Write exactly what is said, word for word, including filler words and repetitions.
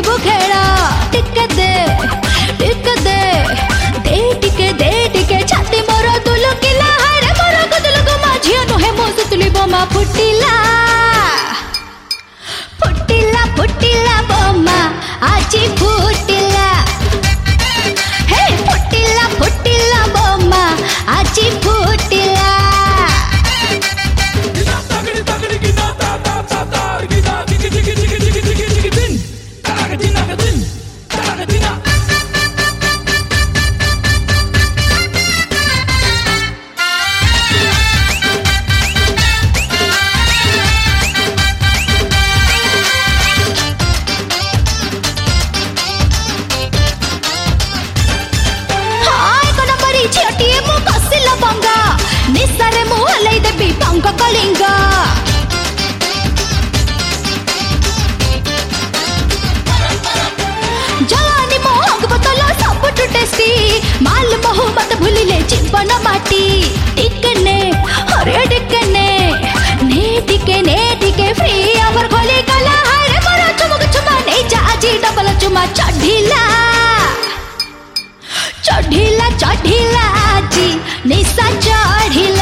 खेलिबो खेला टिके दे टिके दे दे टिके दे टिके छाती मोर दुलुकिला हाय रे मोर गुदुलुक माझिया नुहे मो सुतुली बोमा फुटिला फुटिला फुटिला बोमा आजी फुटिला हे फुटिला फुटिला बोमा आजी फुटिला निसारे मुँह हलाई देवी पंक कलिंगा जवानी मोहक बतला सब टेस्टी माल महू मत भूलिले जीवन माटी टिकने अरे टिकने ने टिके ने टिके फ्री अवर खोली कला हरे मोर चुमुक चुमा नहीं जा जी डबल चुमा चढ़िला चढ़िला चढ़िला जी निशा चढ़िला।